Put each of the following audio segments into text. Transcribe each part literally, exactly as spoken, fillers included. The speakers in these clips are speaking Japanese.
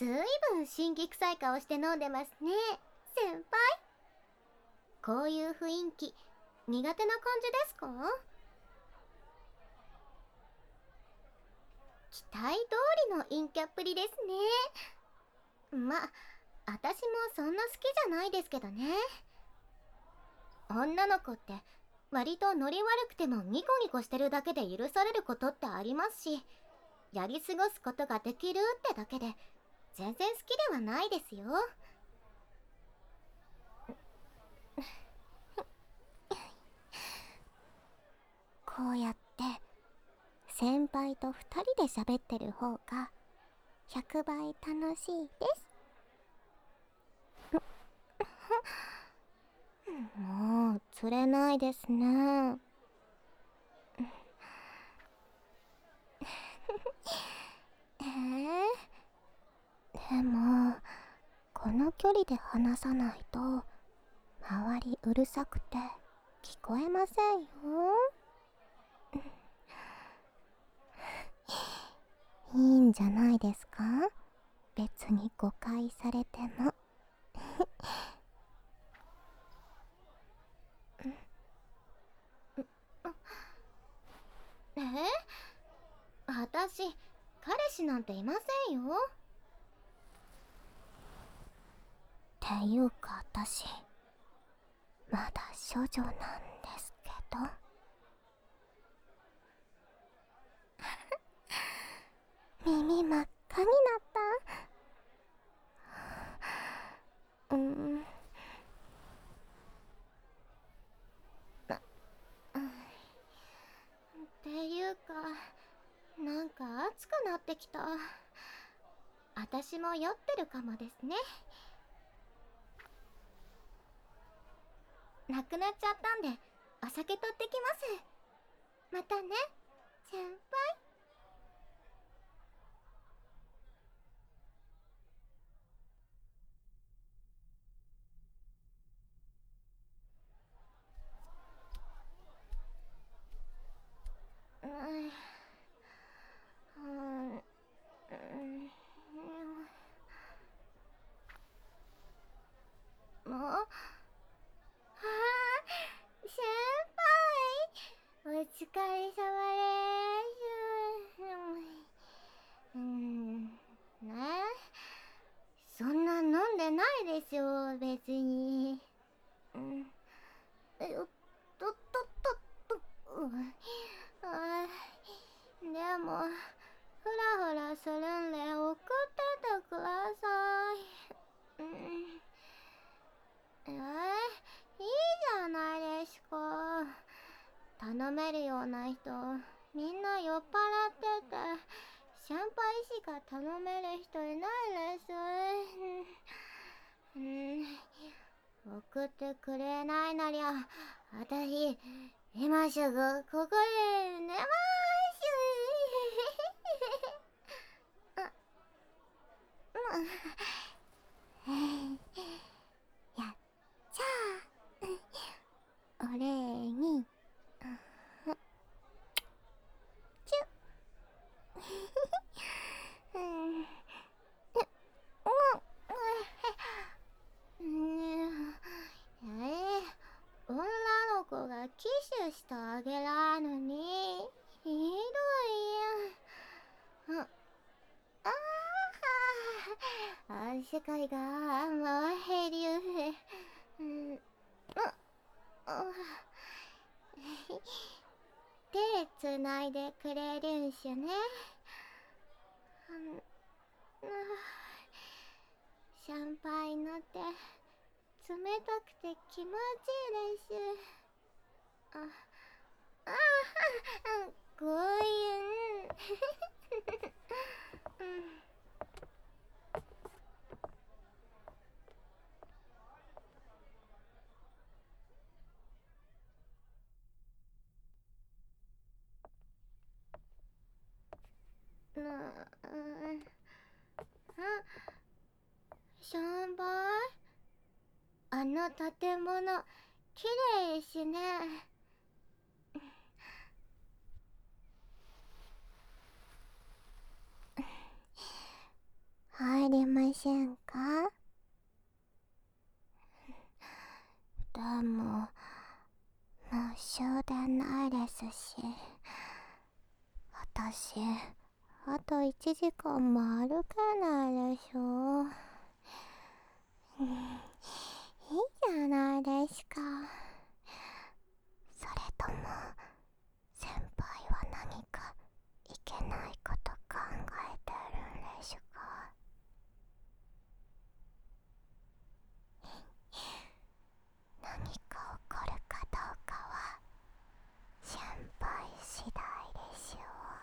ずいぶん辛気臭い顔して飲んでますね、先輩。こういう雰囲気苦手な感じですか？期待通りの陰キャっぷりですね。ま、私もそんな好きじゃないですけどね。女の子って割とノリ悪くてもニコニコしてるだけで許されることってありますし、やり過ごすことができるってだけで全然好きではないですよ。こうやって先輩と二人で喋ってる方がひゃくばい楽しいです。もう釣れないですね。えー、でもこの距離で話さないと周りうるさくて聞こえませんよ。いいんじゃないですか、別に誤解されても。え？私彼氏なんていませんよ。っていうか私まだ処女なんですけど。耳真っ赤になった。うん。っていうか、なんか暑くなってきた。私も酔ってるかもですね。なくなっちゃったんでお酒取ってきます。またね、先輩。うん、うん、うん、もう、はあ、先輩、お疲れ様です。うん、ね、そんな飲んでないですよ、別に。うん、えっと、と、と、と、うん、あ、でも、ふらふらするんで送っててください。うん、えー、いいじゃないですか。頼めるような人みんな酔っ払ってて、先輩しか頼める人いないです。うん、送ってくれないなりゃ私今すぐここで寝ます。うん、やっちゃあお礼にチュッ。うんうん、えー、女の子がキスしてあげらんのにひどいや。ああ、世界が回りうへ。うん、ああ、手つないでくれるんしゅね。うん、シャンパンの手冷たくて気持ちいいです。あああ、ごめん。うん、うん、あ、シャンパン、あの建物綺麗しね。入りませんか？でも、もう終電ないですし、私、あといちじかんも歩けないでしょ。いいじゃないですか。それとも、先輩は何かいけないこと考えてるんでしょうか？何か起こるかどうかは先輩次第でし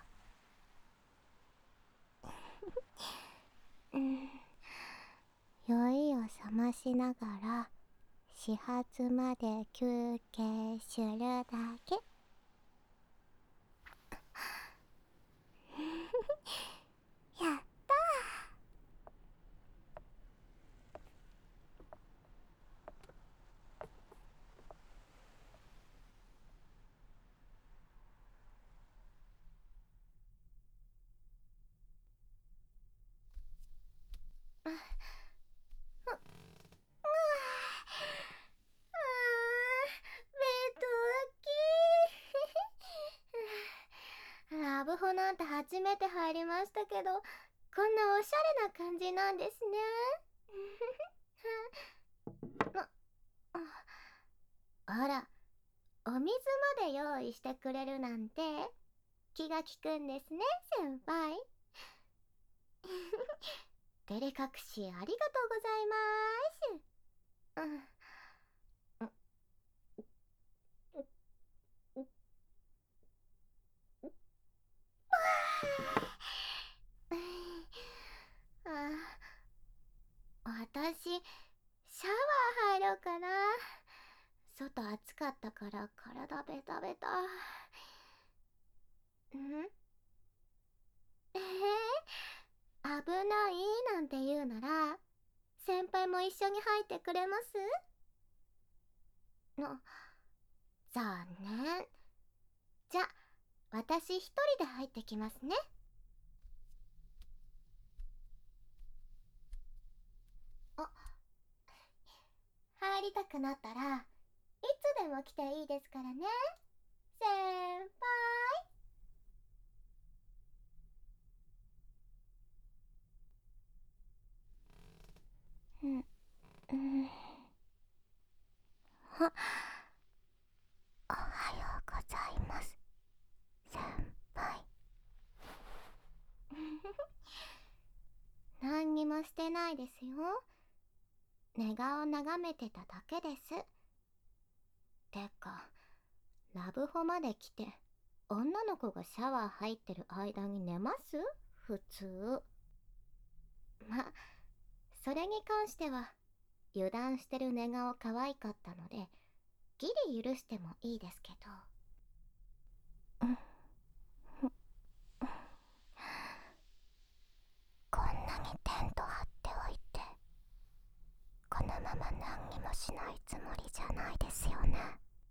ょう。うん、酔いを覚ましながら始発まで休憩するだけ。やったー。ううあー、ベッド大きい。ラブホなんて初めて入りましたけど、こんなおしゃれな感じなんですね。あ、あら、お水まで用意してくれるなんて気が利くんですね、先輩。照れ隠しありがとうございます。うん、あ、私シャワー入ろうかな。外暑かったから体ベタベタ。んえー、危ないなんて言うなら先輩も一緒に入ってくれます？の残念。じゃ、私一人で入ってきますね。あ、入りたくなったらいつでも来ていいですからね、先輩。うん、うん。は、おはようございます、先輩。何にもしてないですよ。寝顔眺めてただけです。てか、ラブホまで来て女の子がシャワー入ってる間に寝ます？普通。ま、それに関しては油断してる寝顔可愛かったのでギリ許してもいいですけど。こんなにテント張っておいてこのまま何にもしないつもりじゃないですよね。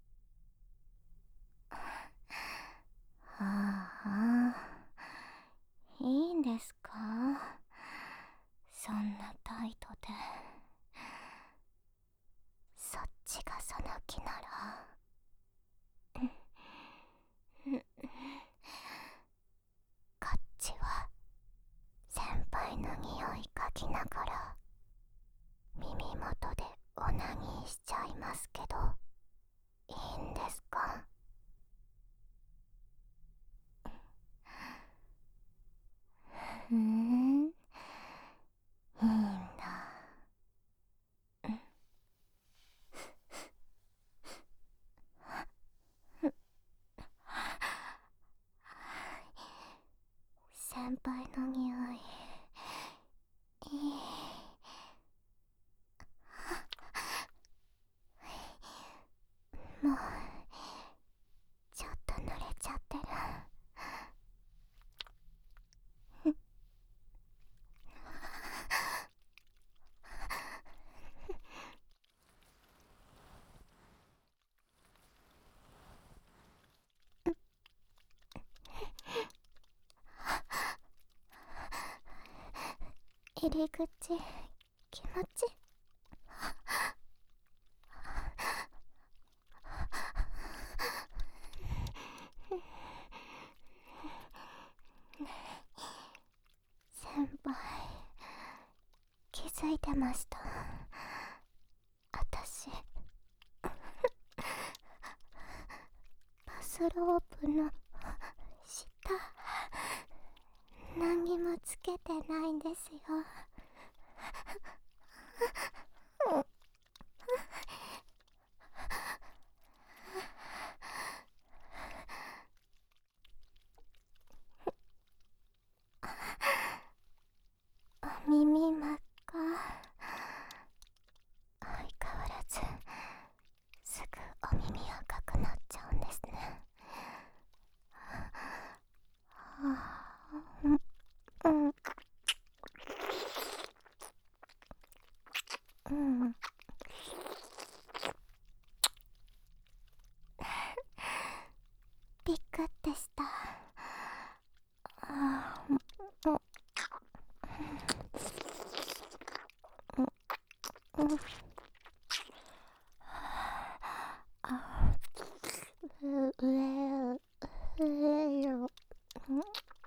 ああ、いいんですか？そんな態度で。そっちがその気なら。こっちは先輩の匂い嗅ぎながら耳元でオナニーしちゃいますけど、いいんですか？ふーん、いいんだ。先輩の匂い、いい。もうちょっと濡れちゃってる。 り口気持ち先輩気づいてました。あたしバスロープの下何もつけてないんですよ。お耳真っ赤。相変わらずすぐお耳赤くなっちゃうんですね。うんうんびっくってした。あーうんうんうんあう上上ようん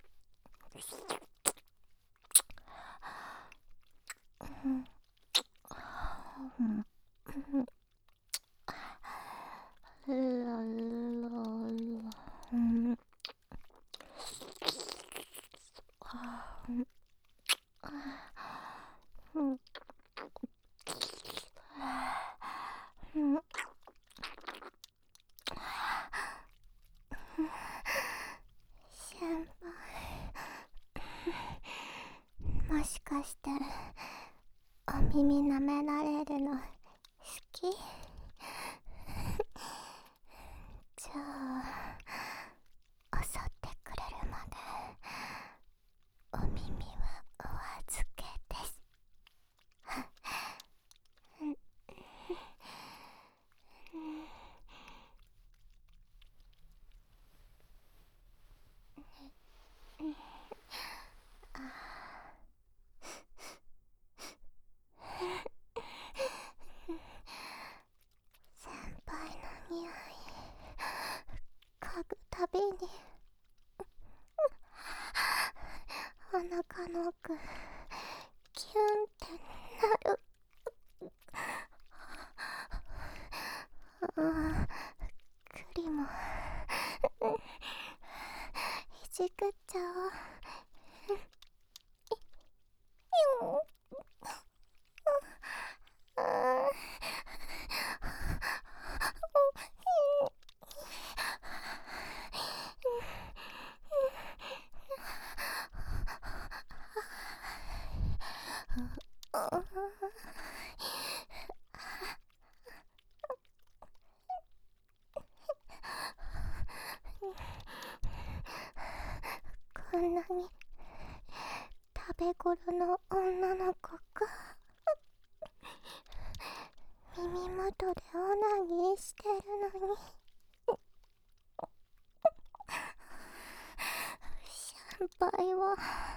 うんうんララうんあうんうん先輩もしかしてお耳舐められるの好き？じゃあ襲ってくれるまでお耳はお預けです。先輩の匂い嗅ぐたびにお腹の奥キュンってなる。あ栗もいじくっちゃおう。こんなに食べ頃の女の子か。耳元でオナニーしてるのに先輩は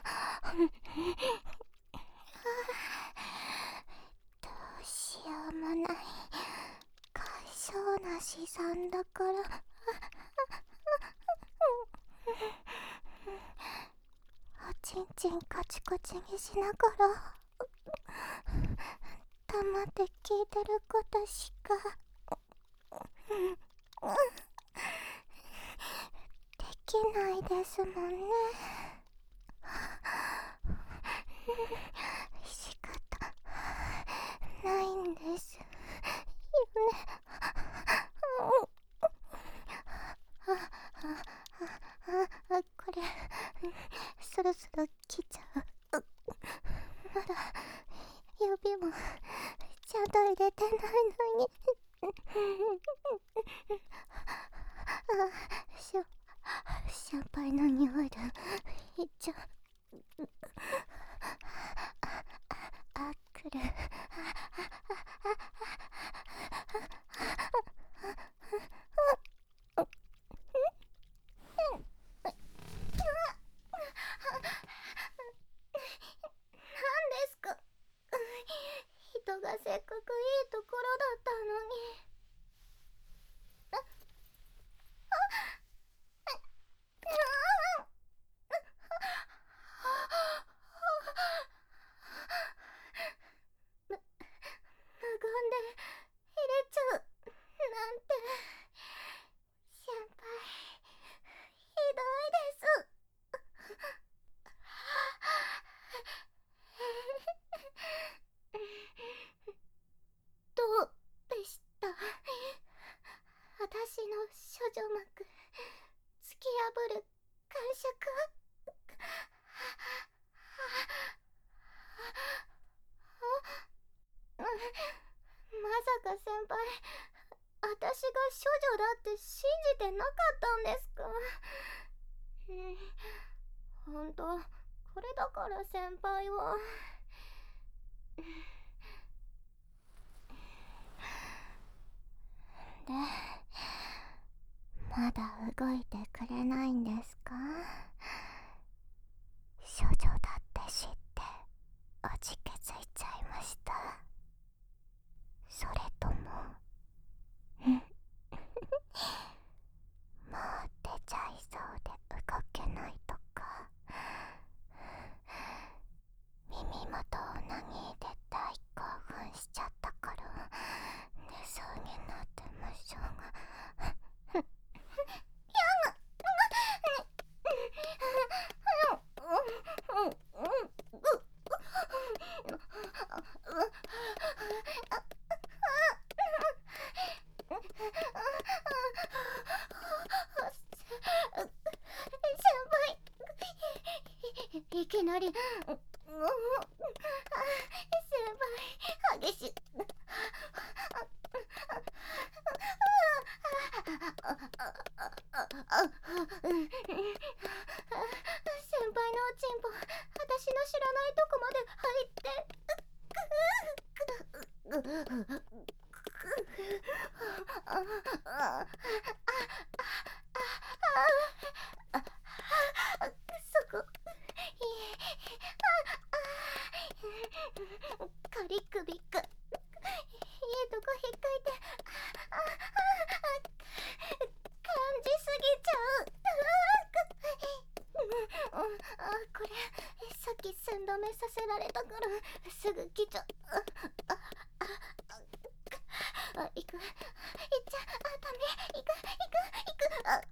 どうしようもないかいそうな資産だからおちんちんカチカチにしながら黙って聞いてることしかできないですもんね。仕方ないんですよね。あああこれそろそろ来ちゃう。まだ指もちゃんと入れてないのにあしょ先輩の匂いでいっちゃう。ああくる何ですかって信じてなかったんですか。うん、ほんとこれだから先輩は。で、まだ動いてくれないんですか。処女だって知っておじけづいちゃいました。それとももう出ちゃいそうで動けないとか、耳元をなぎで大興奮しちゃったから寝そうになってましょうが。いきなり、先輩激しい。先輩のおちんぽ、私の知らないとこまで入って。そこカリックビック、いいとこ引っかいて感じすぎちゃう。これさっき寸止めさせられたからすぐ来ちゃう。あ、行く、行っちゃあ、ダメ、行く、行く、行く。あ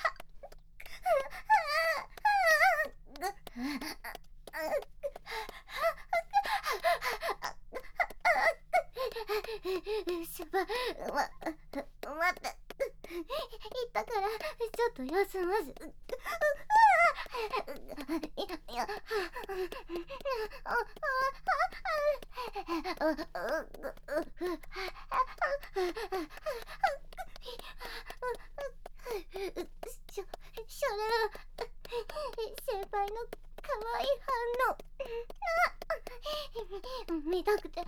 シュバ、ま、待って、行ったからちょっと休まず。いやいや、しょ、それは先輩の可愛い反応見たくて。いや、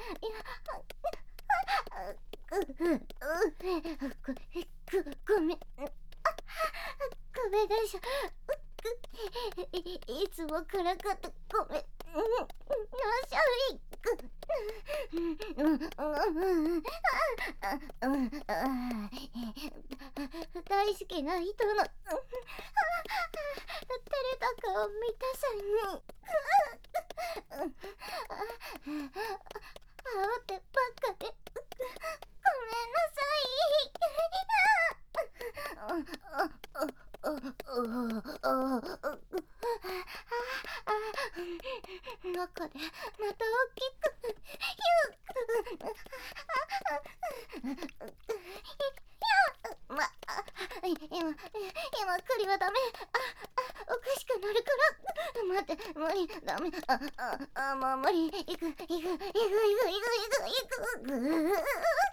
ごめん、ごめんなさい。いつもからかってごめんなさい。大好きな人の照れた顔見たさにあおってばっかでごめんなさい。中でまた大きくま、今、今クリはダメ。あ、おかしくなるから。待って、無理、ダメ。あ、あ、あ、もう無理。行く、行く、行く、行く、行く、行く、行く、行く。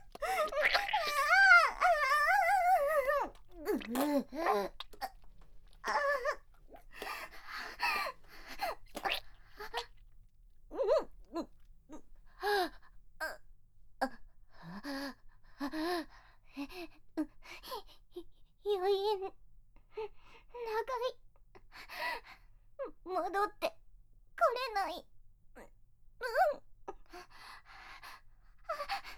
余韻長い。戻ってこれない。うん、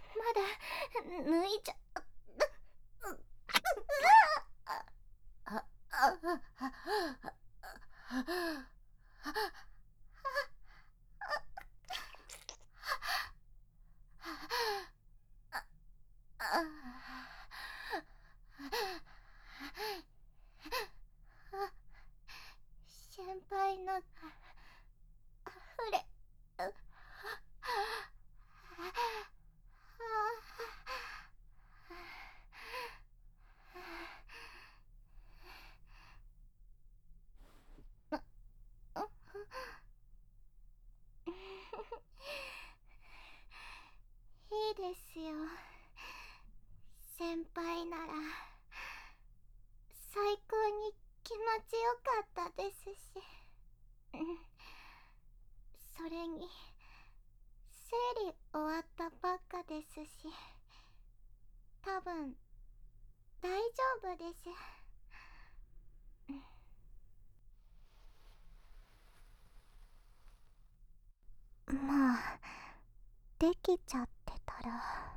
まだ抜いちゃあ、 ちよかったですし、うん、それに生理終わったばっかですし、多分大丈夫です。まあ、できちゃってたら